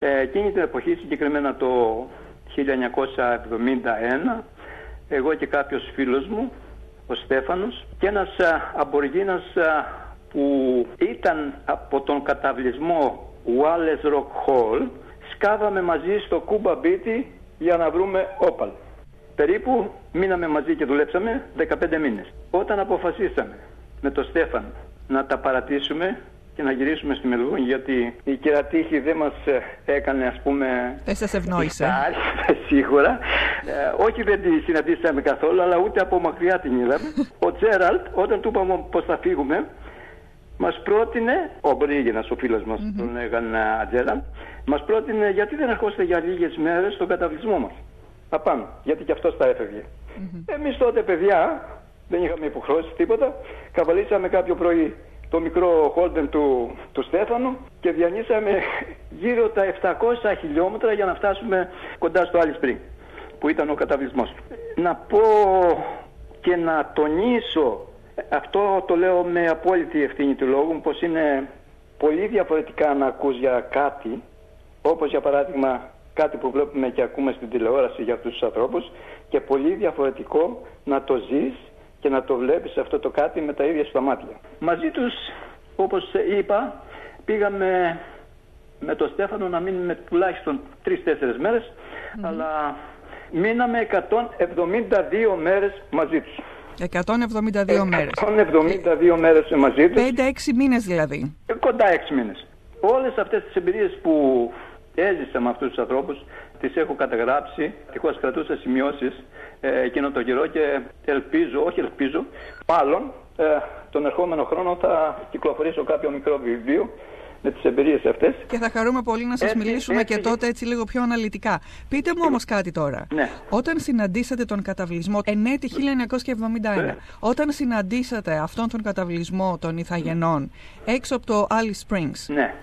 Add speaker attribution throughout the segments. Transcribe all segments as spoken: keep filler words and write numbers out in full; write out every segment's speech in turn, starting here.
Speaker 1: Ε, εκείνη την εποχή, συγκεκριμένα το χίλια εννιακόσια εβδομήντα ένα, εγώ και κάποιος φίλος μου, ο Στέφανος, και ένας αμποργίνας που ήταν από τον καταβλισμό Wallace Rock Hall, σκάβαμε μαζί στο Cuba Beat για να βρούμε όπαλ. Περίπου μείναμε μαζί και δουλέψαμε δεκαπέντε μήνες. Όταν αποφασίσαμε με τον Στέφανο να τα παρατήσουμε και να γυρίσουμε στη Μελβούνη, γιατί η κερατήχη δεν μας έκανε, ας πούμε...
Speaker 2: Δεν σας ευνόησε.
Speaker 1: Σίγουρα. Ε, όχι, δεν τη συναντήσαμε καθόλου, αλλά ούτε από μακριά την είδαμε. Ο Τζέραλτ, όταν του είπαμε πως θα φύγουμε, μας πρότεινε, ο Μπρίγινας, ο φίλος μας, mm-hmm. τον έγανε Τζέραλτ, μας πρότεινε γιατί δεν ερχόστε για λίγες μέρες στον καταβλισμό μας. Να πάμε, γιατί και αυτός τα έφευγε. Mm-hmm. Εμείς τότε, παιδιά, δεν είχαμε υποχρεώσει τίποτα, καβαλήσαμε κάποιο πρωί το μικρό Holden του, του Στέφανου και διανύσαμε γύρω τα επτακόσια χιλιόμετρα για να φτάσουμε κοντά στο Alice Spring, που ήταν ο καταβλισμός του. Να πω και να τονίσω, αυτό το λέω με απόλυτη ευθύνη του λόγου μου, πως είναι πολύ διαφορετικά να ακούς για κάτι, όπως για παράδειγμα κάτι που βλέπουμε και ακούμε στην τηλεόραση για αυτούς τους ανθρώπους, και πολύ διαφορετικό να το ζεις και να το βλέπεις αυτό το κάτι με τα ίδια στα μάτια. Μαζί τους, όπως είπα, πήγαμε με τον Στέφανο να μείνουμε τουλάχιστον τρεις-τέσσερις μέρες, mm. αλλά μείναμε εκατόν εβδομήντα δύο μέρες μαζί τους.
Speaker 2: εκατόν εβδομήντα δύο μέρες.
Speaker 1: εκατόν εβδομήντα δύο μέρες μαζί τους.
Speaker 2: πέντε έξι μήνες δηλαδή.
Speaker 1: Κοντά έξι μήνες. Όλες αυτές τις εμπειρίες που έζησα με αυτούς τους ανθρώπους τις έχω καταγράψει. Τυχώς κρατούσα σημειώσεις ε, εκείνο τον καιρό και ελπίζω, όχι ελπίζω, μάλλον ε, τον ερχόμενο χρόνο θα κυκλοφορήσω κάποιο μικρό βιβλίο με τις εμπειρίες αυτές.
Speaker 2: Και θα χαρούμε πολύ να σας έτσι, μιλήσουμε έτσι, και τότε έτσι λίγο πιο αναλυτικά. Πείτε μου όμως κάτι τώρα.
Speaker 1: Ναι.
Speaker 2: Όταν συναντήσατε τον καταβλισμό εν έτη χίλια εννιακόσια εβδομήντα ένα, ναι. όταν συναντήσατε αυτόν τον καταβλισμό των Ιθαγενών έξω από το Alice Springs,
Speaker 1: ναι.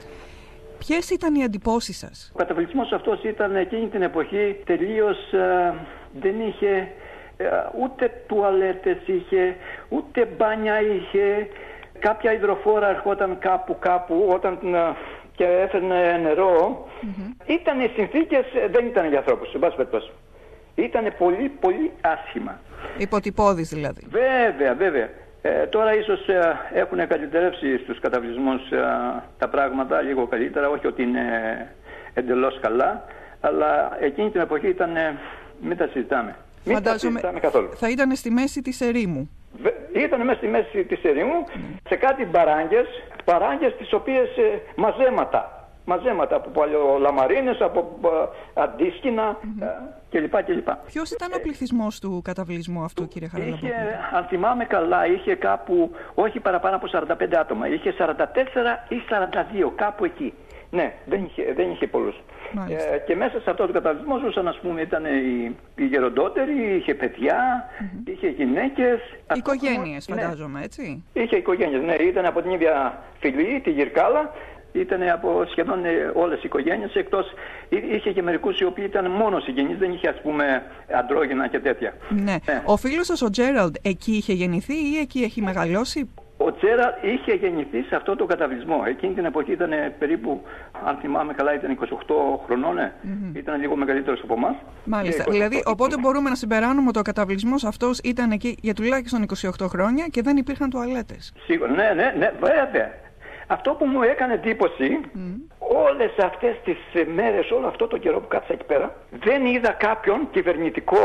Speaker 2: ποιες ήταν οι εντυπώσεις σας?
Speaker 1: Ο καταβλισμός αυτός ήταν εκείνη την εποχή τελείως ε, δεν είχε ε, ούτε τουαλέτες είχε, ούτε μπάνια είχε. Κάποια υδροφόρα ερχόταν κάπου κάπου όταν ε, και έφερνε νερό. Mm-hmm. Ήταν οι συνθήκες, δεν ήταν για ανθρώπους, σε πάση περιπτώσει. Ήταν πολύ πολύ άσχημα.
Speaker 2: Υποτυπώδης δηλαδή.
Speaker 1: Βέβαια, βέβαια. Ε, τώρα ίσως ε, έχουν καλυτερεύσει στους καταβλισμούς ε, τα πράγματα λίγο καλύτερα, όχι ότι είναι εντελώς καλά, αλλά εκείνη την εποχή ήταν, ε, μην τα συζητάμε. Μην
Speaker 2: Φαντάζομαι,
Speaker 1: τα συζητάμε καθόλου.
Speaker 2: Θα ήταν στη μέση της ερήμου.
Speaker 1: Ήταν μέσα στη μέση της ερήμου, mm. σε κάτι μπαράγγες, μπαράγγες τις οποίες ε, μαζέματα. Μαζέματα από παλαιολαμαρίνες, από uh, αντίσκηνα mm-hmm. uh, κλπ. κλπ.
Speaker 2: Ποιος ήταν ο πληθυσμός του καταβλισμού αυτού, κύριε Χαραλαμπόπουλε?
Speaker 1: Είχε, αν θυμάμαι καλά, είχε κάπου, όχι παραπάνω από σαράντα πέντε άτομα. Είχε σαράντα τέσσερα ή σαράντα δύο, κάπου εκεί. Ναι, δεν είχε, δεν είχε πολλούς. Ε, και μέσα σε αυτό το καταβλισμό ζούσαν, ας πούμε, ήταν οι, οι γεροντότεροι, είχε παιδιά, mm-hmm. είχε γυναίκες.
Speaker 2: Οικογένειες,
Speaker 1: αυτό,
Speaker 2: φαντάζομαι, ναι. έτσι.
Speaker 1: Είχε οικογένειες, ναι, ήταν από την ίδια φυλή, τη Γυρκάλα. Ήταν από σχεδόν όλες οι οικογένειες, εκτός είχε και μερικούς οι οποίοι ήταν μόνο συγγενείς, δεν είχε, ας πούμε, αντρόγυνα και τέτοια.
Speaker 2: Ναι. ναι. Ο φίλος σας ο Τζέραλντ εκεί είχε γεννηθεί ή εκεί έχει μεγαλώσει?
Speaker 1: Ο Τζέραλντ είχε γεννηθεί σε αυτό το καταβλισμό. Εκείνη την εποχή ήταν περίπου, αν θυμάμαι καλά, ήταν είκοσι οκτώ χρονών, ναι. Mm-hmm. Ήταν λίγο μεγαλύτερος από εμάς.
Speaker 2: Μάλιστα. Δηλαδή, οπότε μπορούμε να συμπεράνουμε ότι ο καταβλισμός αυτός ήταν εκεί για τουλάχιστον είκοσι οκτώ χρόνια και δεν υπήρχαν τουαλέτες.
Speaker 1: Σίγουρα, ναι, ναι, ναι, βέβαια. Αυτό που μου έκανε εντύπωση, mm. όλες αυτές τις μέρες, όλο αυτό το καιρό που κάθισα εκεί πέρα, δεν είδα κάποιον κυβερνητικό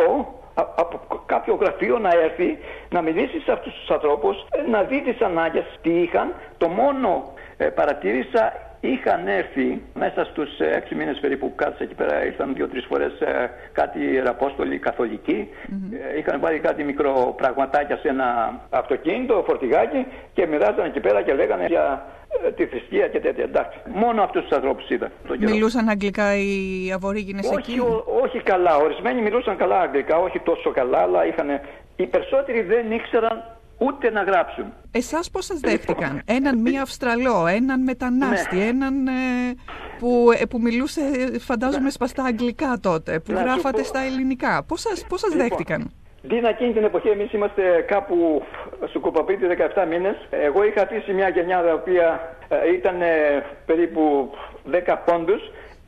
Speaker 1: από κάποιο γραφείο να έρθει να μιλήσει σε αυτούς τους ανθρώπους, να δει τις ανάγκες, τι είχαν. Το μόνο ε, παρατήρησα, είχαν έρθει μέσα στους έξι μήνες περίπου που κάθισα εκεί πέρα, ήρθαν δύο-τρεις φορές ε, κάτι ιεραπόστολοι καθολικοί, mm-hmm. ε, είχαν βάλει κάτι μικρό πραγματάκια σε ένα αυτοκίνητο, φορτηγάκι και μοιράζαν εκεί πέρα και λέγανε για τη θρησκεία και τέτοια. Εντάξει. Μόνο αυτούς τους ανθρώπους είδα.
Speaker 2: Μιλούσαν αγγλικά οι αβορίγινες
Speaker 1: όχι,
Speaker 2: εκεί?
Speaker 1: Ό, όχι καλά. Ορισμένοι μιλούσαν καλά αγγλικά, όχι τόσο καλά, αλλά είχαν... οι περισσότεροι δεν ήξεραν ούτε να γράψουν.
Speaker 2: Εσάς πώς σας δέχτηκαν? Έναν μία Αυστραλό, έναν μετανάστη, ναι. έναν ε, που, ε, που μιλούσε, φαντάζομαι, σπαστά αγγλικά τότε, που να γράφατε πω... στα ελληνικά. Πώς σας, πώς σας λοιπόν, δέχτηκαν?
Speaker 1: Δίνα, εκείνη την εποχή εμείς είμαστε κάπου στο Κουπαπίτη δεκαεπτά μήνες. Εγώ είχα αφήσει μια γενιά η οποία ε, ήταν ε, περίπου δέκα πόντους.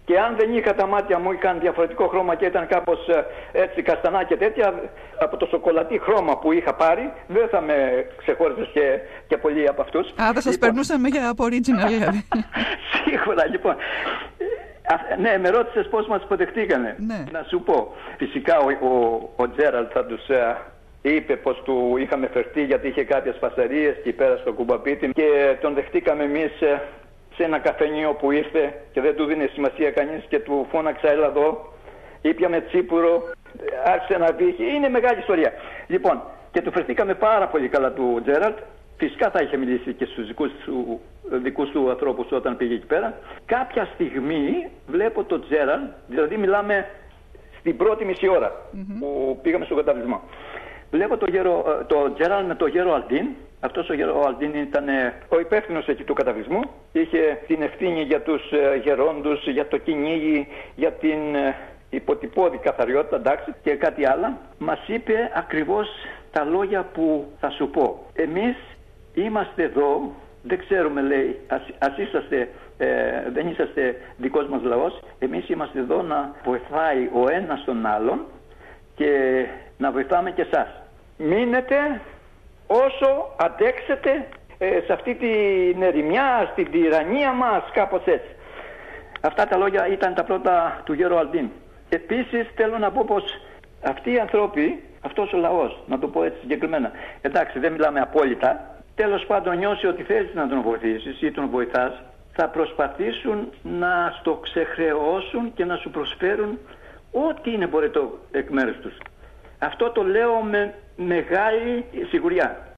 Speaker 1: Και αν δεν είχα τα μάτια μου, είχαν διαφορετικό χρώμα και ήταν κάπως έτσι καστανά και τέτοια, από το σοκολατί χρώμα που είχα πάρει, δεν θα με ξεχώριζες και, και πολλοί από αυτούς.
Speaker 2: Α, θα σας λοιπόν περνούσαμε για από original, δηλαδή.
Speaker 1: Σίγουρα, λοιπόν. Ναι, με ρώτησες πώς μας υποδεχτήκανε.
Speaker 2: Ναι.
Speaker 1: Να σου πω. Φυσικά ο, ο, ο Τζέραλτ θα τους uh, είπε πως του είχαμε φερθεί γιατί είχε κάποιες φασαρίες και πέρα στο κουμπαπίτι και τον δεχτήκαμε εμείς uh, σε ένα καφενείο που ήρθε και δεν του δίνει σημασία κανείς και του φώναξα έλα εδώ. Ήπιαμε τσίπουρο, άρχισε να βγει. Είναι μεγάλη ιστορία. Λοιπόν, και του φερθήκαμε πάρα πολύ καλά του Τζέραλτ. Φυσικά θα είχε μιλήσει και στους δικούς του, δικούς του ανθρώπους όταν πήγε εκεί πέρα. Κάποια στιγμή βλέπω τον Τζέραλτ, δηλαδή μιλάμε στην πρώτη μισή ώρα mm-hmm. που πήγαμε στον καταβλισμό. Βλέπω το, γέρο, το Τζέραλτ με τον γέρο Αλντίν. Αυτός ο γέρο Αλντίν ήταν ο υπεύθυνος εκεί του καταβλισμού. Είχε την ευθύνη για τους γερόντους, για το κυνήγι, για την υποτυπώδη καθαριότητα, εντάξει, και κάτι άλλο. Μας είπε ακριβώς τα λόγια που θα σου πω. Εμείς είμαστε εδώ, δεν ξέρουμε, λέει, ας, ας είσαστε, ε, δεν είσαστε δικός μας λαός. Εμείς είμαστε εδώ να βοηθάει ο ένας τον άλλον και να βοηθάμε και εσάς. Μείνετε όσο αντέξετε ε, σε αυτή την ερημιά, στην τυραννία μας, κάπως έτσι. Αυτά τα λόγια ήταν τα πρώτα του γέρου Αλντίν. Επίσης θέλω να πω πως αυτοί οι άνθρωποι, αυτός ο λαός, να το πω έτσι συγκεκριμένα, εντάξει δεν μιλάμε απόλυτα, τέλος πάντων νιώσει ότι θέλεις να τον βοηθήσεις ή τον βοηθάς, θα προσπαθήσουν να στο ξεχρεώσουν και να σου προσφέρουν ό,τι είναι μπορετό εκ μέρους τους. Αυτό το λέω με μεγάλη σιγουριά.